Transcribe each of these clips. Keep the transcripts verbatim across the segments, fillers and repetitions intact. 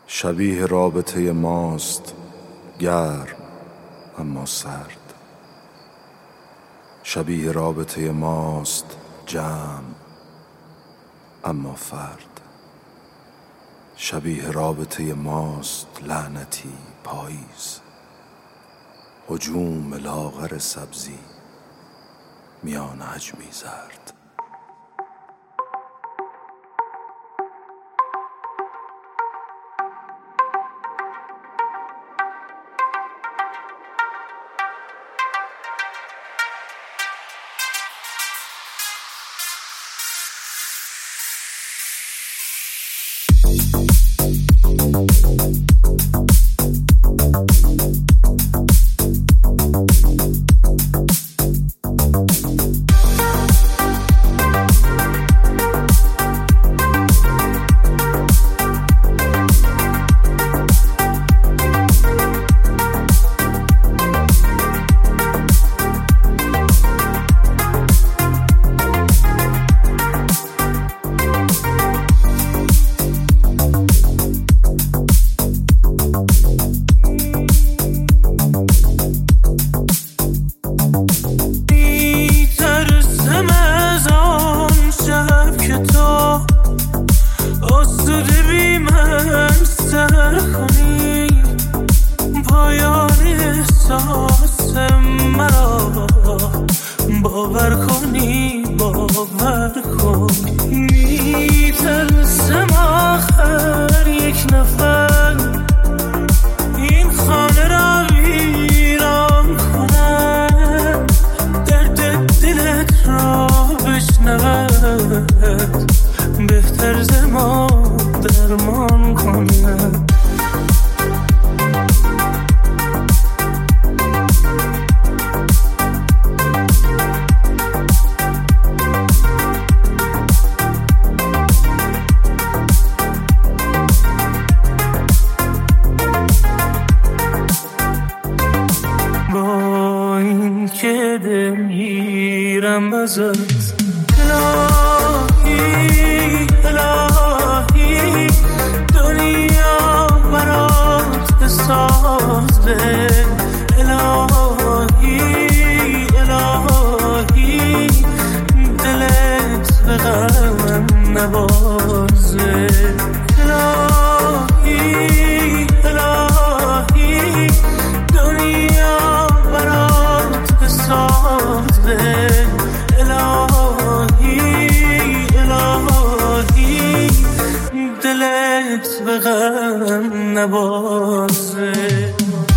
شبیه رابطه ماست گرم اما سرد، شبیه رابطه ماست جمع اما فرد، شبیه رابطه ماست لعنتی پاییز، هجوم لاغر سبزی میان حجمی زرد. باور کنی باور کن میترسم آخر یک نفر این خانه را ویران کنم، درد دلت را بشنود بهتر ز ما درمان کنم. که دلگیرم ازت الهی الهی دنیا برات بسازه، الهی الهی دلت به غم نبازه، الهی الهی دنیا برات بسازه، الهی الهی دلت به غم نبازه.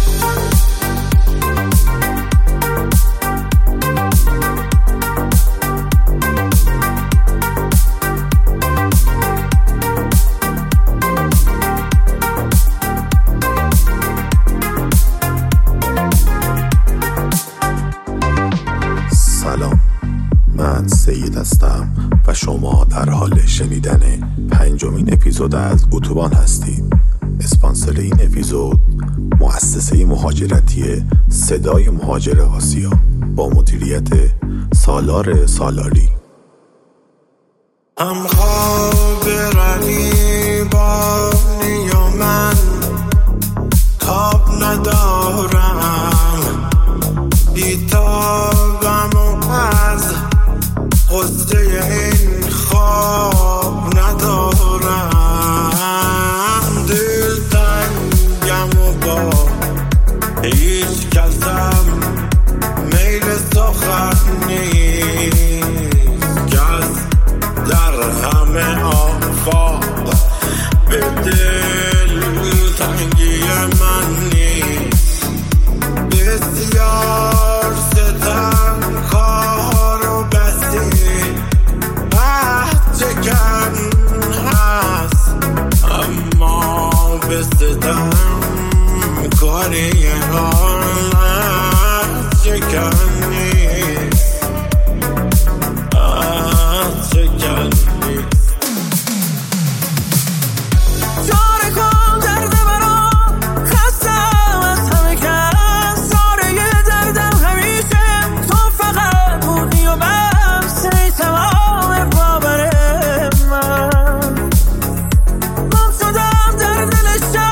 من سید هستم و شما در حال شنیدن پنجمین اپیزود از اتوبان هستید. اسپانسر این اپیزود مؤسسه مهاجرتی صدای مهاجر آسیا با مدیریت سالار سالاری. هم خواب رقیبانی و من تاب ندارم، بیتابم و از قصه این خواب ندارم، دل تنگم و با هیچ کسم میل سخن نیست، کس در همه آفاق به دل تنگی من نیست، بسیار ستم کار و بسی چکن هست، اما به ستم کاری حالت چکن نیست، چکن نیست. چاره کن درد برام خستم از همه کس، ساره دردم همیشه تو فقط بودی و بس، ای تمام باور من گم شدم در دل شب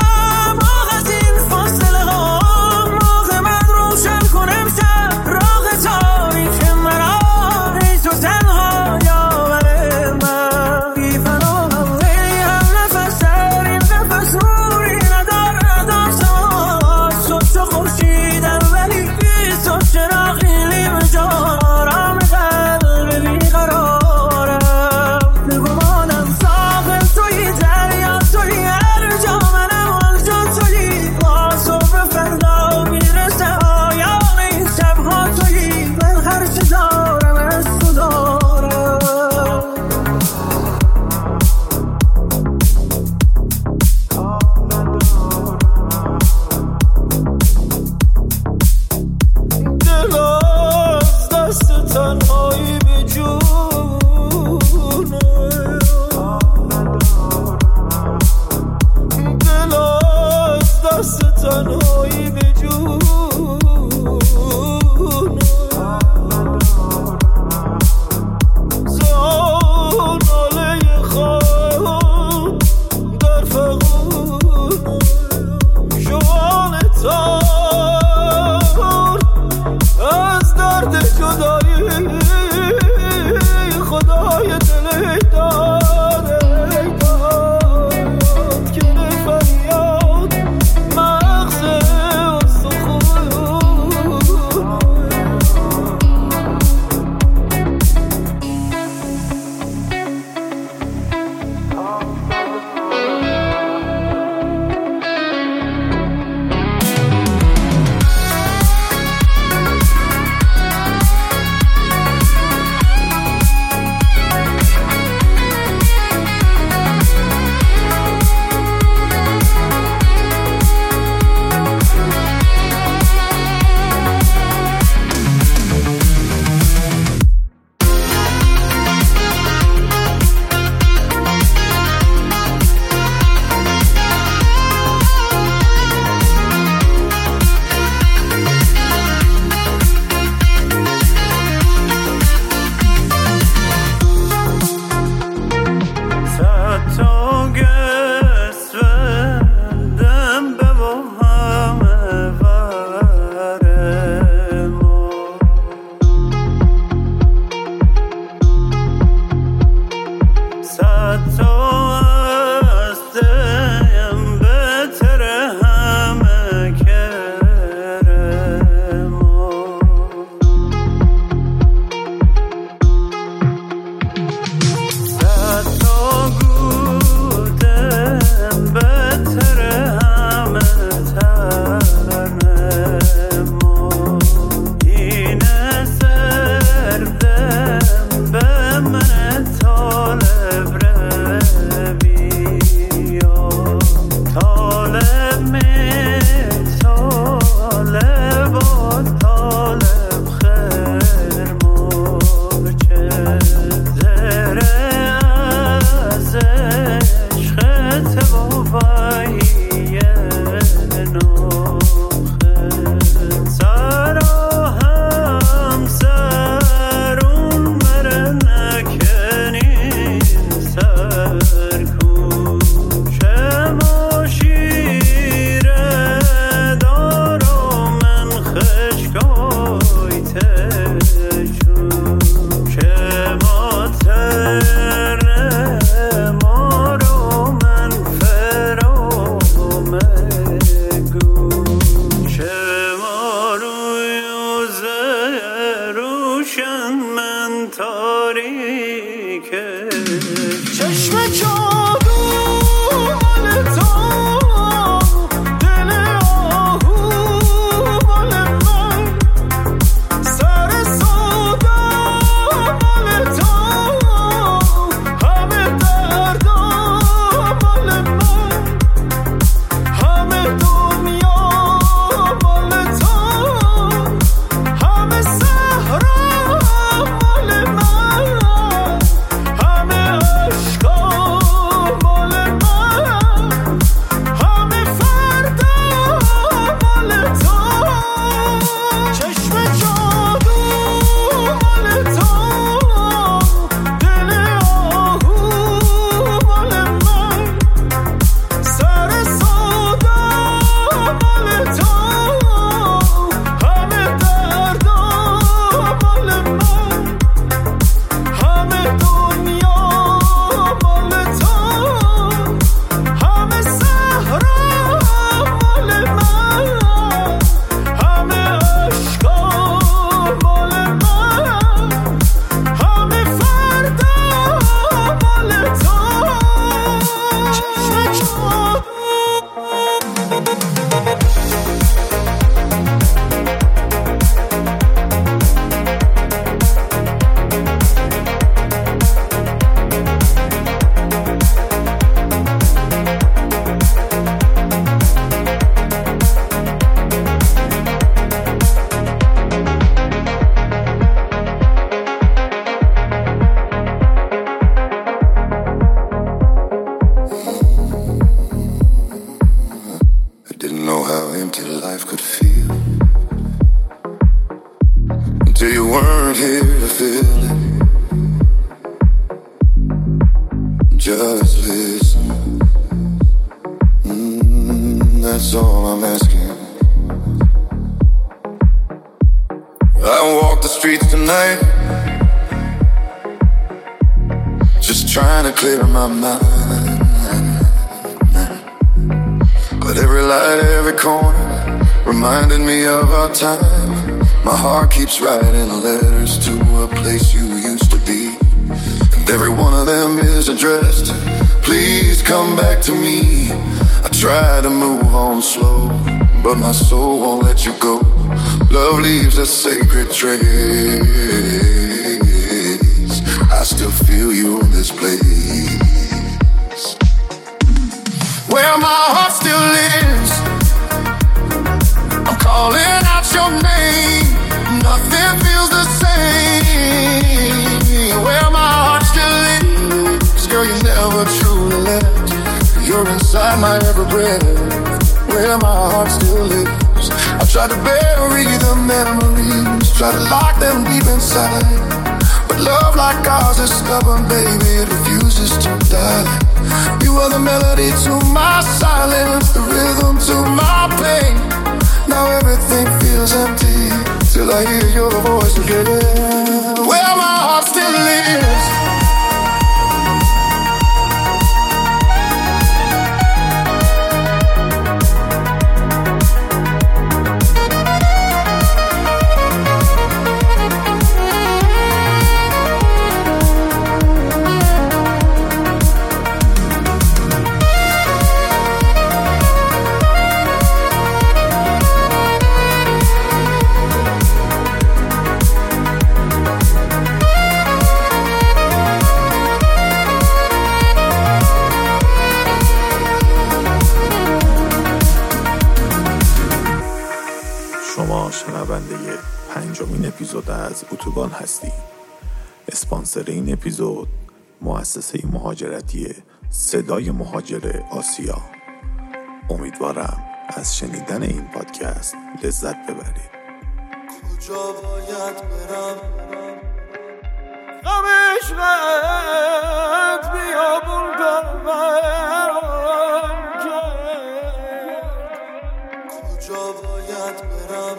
این اپیزود از اتوبان هستید. اسپانسر این اپیزود مؤسسه مهاجرتی صدای مهاجر آسیا. امیدوارم از شنیدن این پادکست لذت ببرید. کجا باید برم غم عشقت بیابون برم کجا باید برم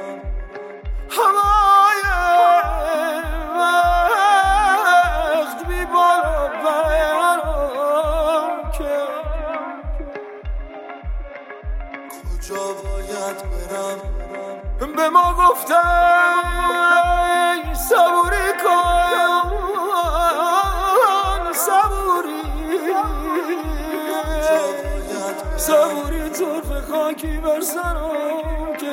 همای وقت بی بالا برم که کجا باید برم به ما گفتن صبوری کن صبوری صبوری طرف خاکی بر سرم که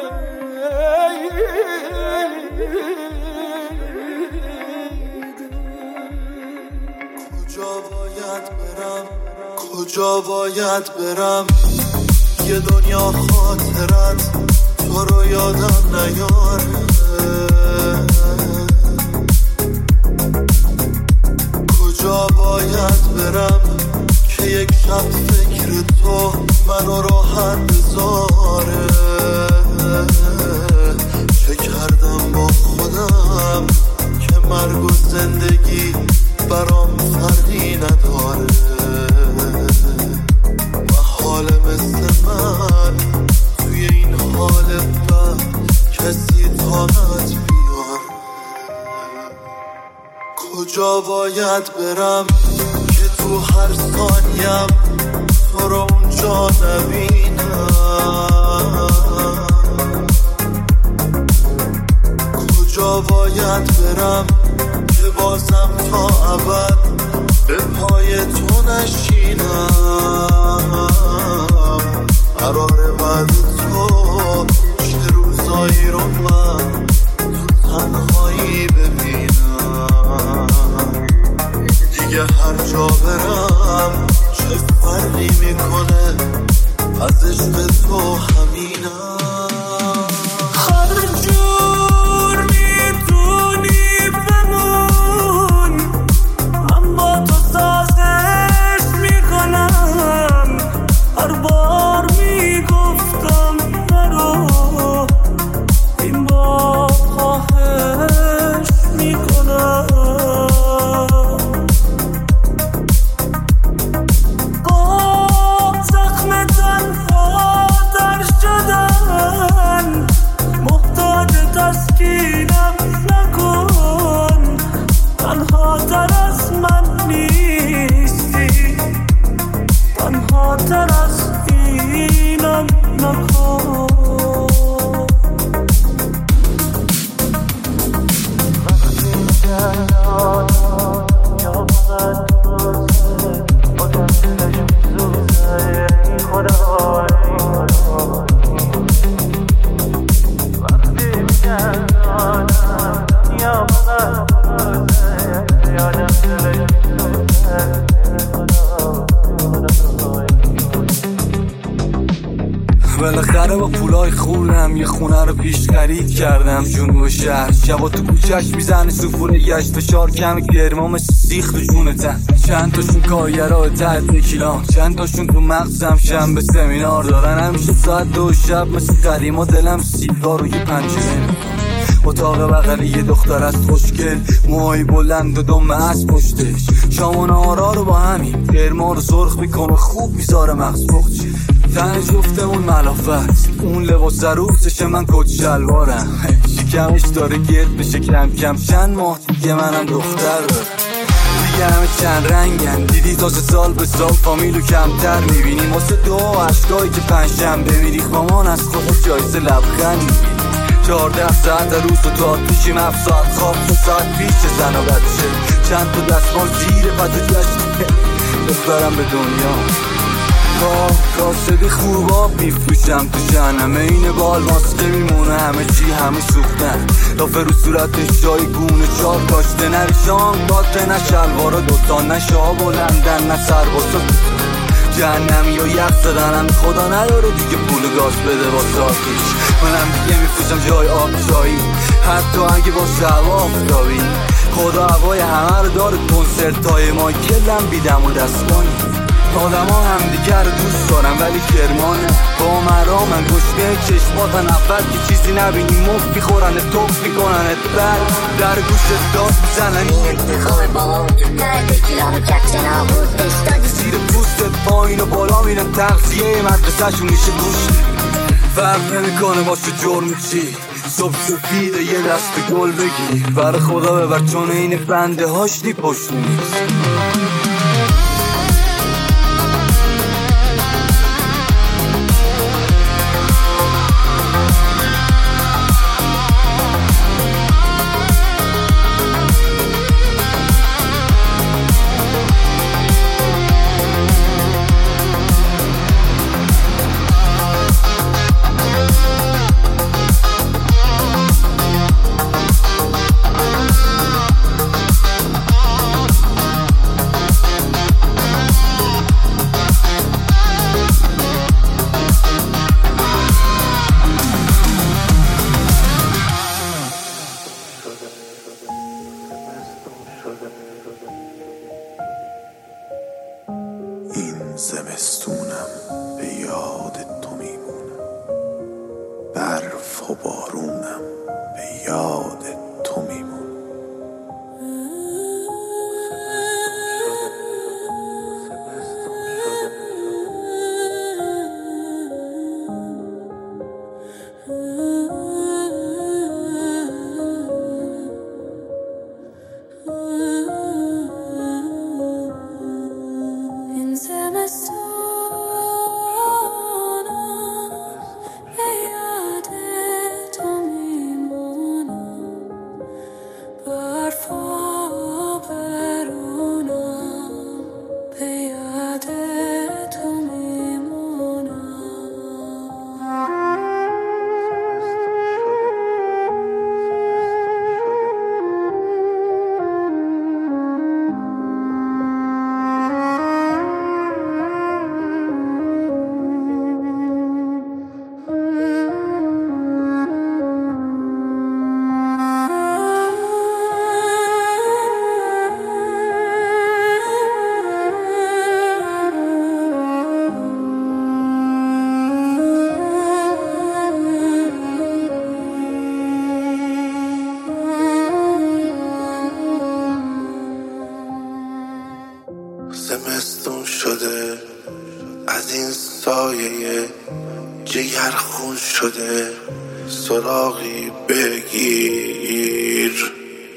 کجا باید برم کجا باید برم یه دنیا خاطرت تو رو یادم نیاره کجا باید برم که یک شب فکر تو منو راحت بذاره چه کردم با خودم که مرگ و زندگی برام فرقی نداره و حال مثل من توی این حال بد کسی طاقت بیار کجا باید برم که تو هر ثانیم تو رو اونجا نبینم کجا باید برم که بازم تا ابد به پای تو نشینم قرار بعد تو چه روزایی رو من تو تنهایی ببینم دیگه هر جا برم چه فرقی میکنه از عشق تو همینم هر جور میتونی بمون من با تو سازش میکنم هر بار میگفتم نرو این با خواهش میکنم با زخم تنها در شدن محتاج تسکینم نکن تنها تر از من نیستی تنها تر از اینم نکن وقتی میگردان یا بغد روزه بودم دلش میزوزه ای خدا ای خدا وقتی میگردانم یا بغد روزه یادم دلش میزوزه ای خدا بالاخره با پولای خونم یه خونه رو پیش خرید کردم جنوب شهر شبا تو کوچش میزنه سفونه گشت فشار کم گرما مثل سیخ تو جونتن چند تاشون کارگرها تحت نکیلان چند تاشون تو مغزم شنبه سمینار دارن همیشه ساعت دو شب مثل قدیما دلم سیگار روی پنجره اتاق بغلی یه دختر از خوشگل موهای بلند و دم از پشتش شام و نهارا رو با همین گرما رو سرخ میکنه خوب میذاره مغز پخچه تن جفتمون ملافت اون لباس روزشه من کت شلوارم شکمش داره گرد بشه کم کم چند ماه دیگه منم دختر دارم دیگه همه چند رنگن دیدی تا سه سال به سال فامیلو کمتر میبینیم واسه دو عشقایی که پنجشنبه میریخ مامان از خودش جایزه لبخند میبینی چهارده ساعت روز و تا پیشیم هفت ساعت خواب دو ساعت پیش زن و بچه چند تا دستمال زیر پتو جشته دخترم به دنیا کاسبی خوب آب میفروشم تو جهنمه این بال ماسکه میمونه همه چی همه سوختن لافه رو صورت شای گونه چار کاشته نریشان باتره نه شلوارا دوتا نه شاب و لندن نه سرباسا جهنمی و یخ زدنم خدا نداره دیگه پول گاز بده با ساکیش. منم دیگه میفروشم جای آب چایی حتی اگه با شب آفتابی. خدا هوای همه رو داره کنسرت های ما کلم بیدم و دستانی. آدم ها هم دیگر رو دوست دارم ولی کرمانه با مرا من گشته چشماتن اول که چیزی نبینی مفت میخورنه توف میکننت بر در گوشت داد میزنن. این انتخاب بابا تو درد کلام کت نابود اشتادی زیر پوستت پایین و بالا میرن تغذیه مدرسه شون میشه گوشت. فرق نمیکنه باشه جرم چی صبح سفیده یه دست گل بگیر برای خدا ببر چون این بنده هاش دی پشت نیست. زمستونم به یاد تو میمونم، برف و بارونم به یاد تو میمونم. زمستون شده از این سایه جگر خون شده سراغی بگیر.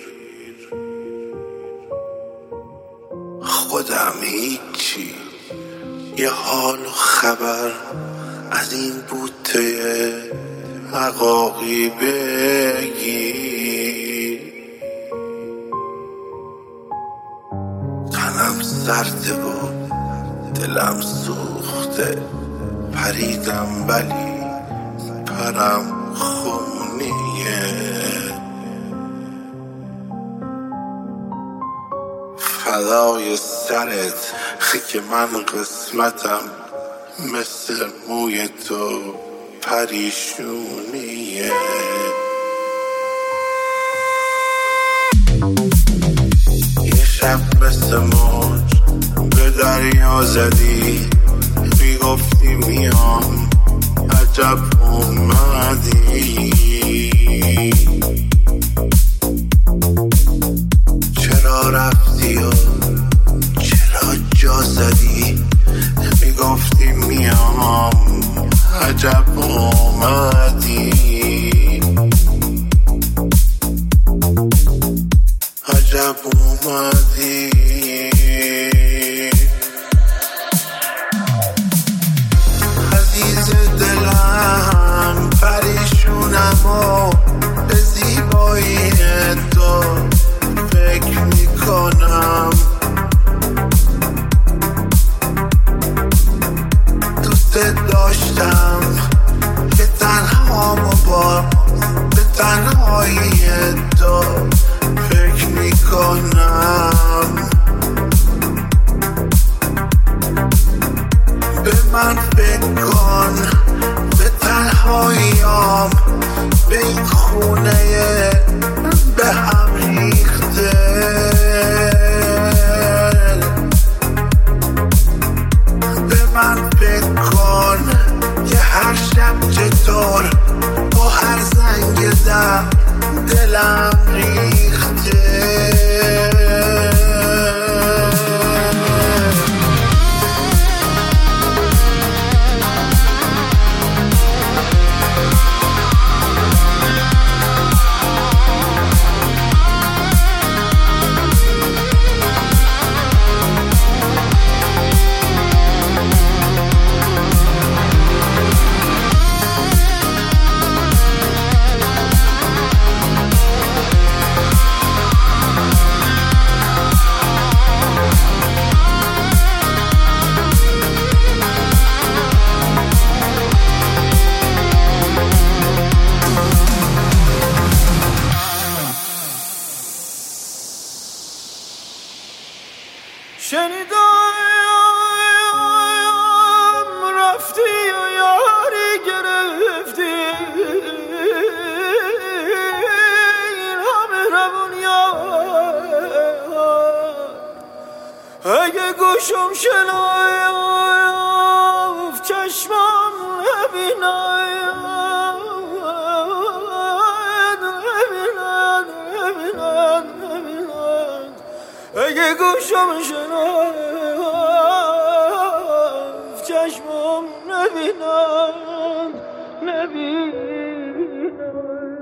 خودم هیچی یه حال و خبر از این بوته عقاقی بگیر. تنم سرده و دلم سوخته پریدم ولی پرم خونیه. فدای سرت که من قسمتم مثل موی تو پریشونیه. یه شب مثل موج به دریا زدی میگفتی میام عجب اومدی. چرا رفتی و چرا جا زدی میگفتی میام عجب اومدی. عجب اومدی. عزیز دلم پریشونم و به زیبایی تو فکر میکنم. شنیدم رفتی و یاری گرفتی این همه روون یار اگه گوشم شناف چشمم نبینم نبینم نبینم نبینم اگه گوشم شناف چشمم نبینم نبینم